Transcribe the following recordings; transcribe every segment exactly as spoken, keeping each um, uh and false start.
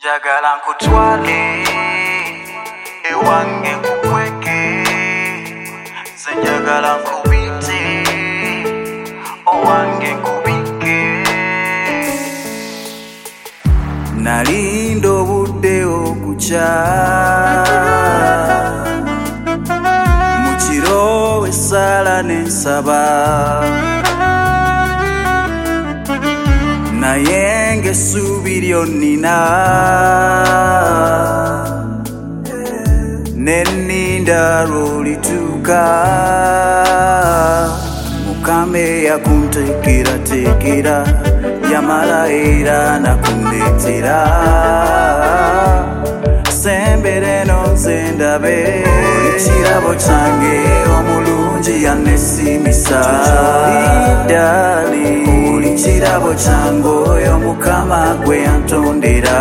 Njagala nkutwale ewange nkukweke, nze njagala nkubite owange nkubike. Nalinda obudde okukya mu kiro essaala n'ensaba, naye ng'essuubi lyonnina nenninda lw'olituuka. Mukama yakunteekerateekera yamala era nakundeetera, sembere no nze ndabe ekirabo kyange omulungi yannesimisa. Dali oli kirabo kyange oyo Mukama gwe yantondera,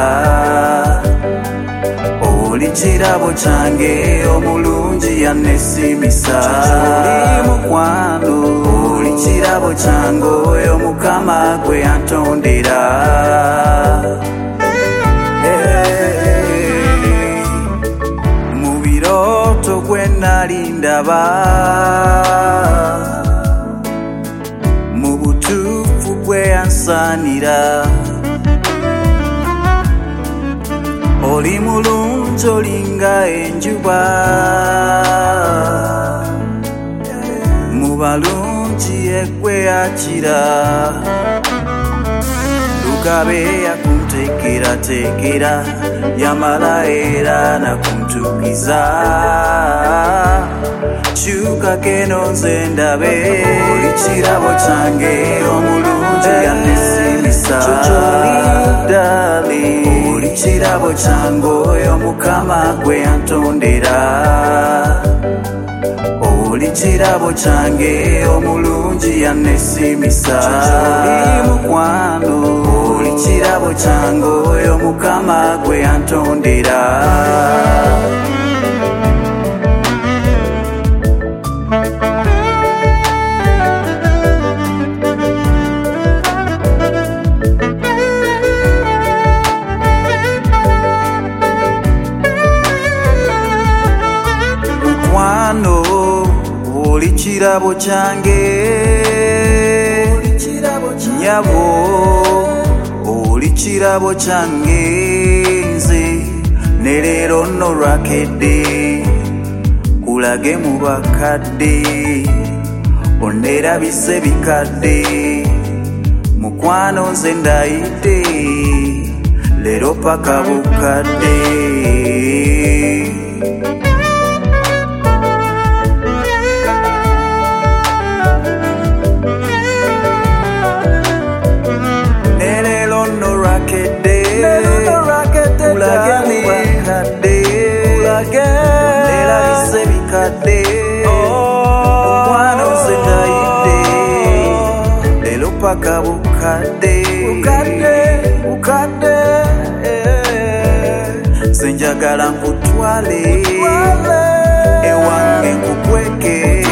oli kirabo kyange omulungi yannesimisa. Oli mukwano oli kirabo kyange oyo Mukama gwe yantondera. Hey, mu birooto gwe nali ndaba, mu butuufu gwe yansaanira, oli mulungi olinga enjuba, mu balungi egwe yakira. Lugabe yakunteekerateekera yamala era nakuntuukiza, kyukako eno nze ndabe oli kirabo kyange omulungi yannesimisa. Dali oli kirabo kyange oyo Mukama gwe yantondera, oli kirabo kyange omulungi yannesimisa. Oli mukwano oli kirabo kyange oyo Mukama gwe yantondera. Mukwano oli kirabo kyange, nyabo oli kirabo kyange nze, ne leero nno lwakedde kulage mu bakadde, onneerabise bikadde. Mukwano nze ndayidde leero paka bukadde. Mukwano nze ndayidde leero paka bukadde. Nze njagala nkutwale ewange nkukweke,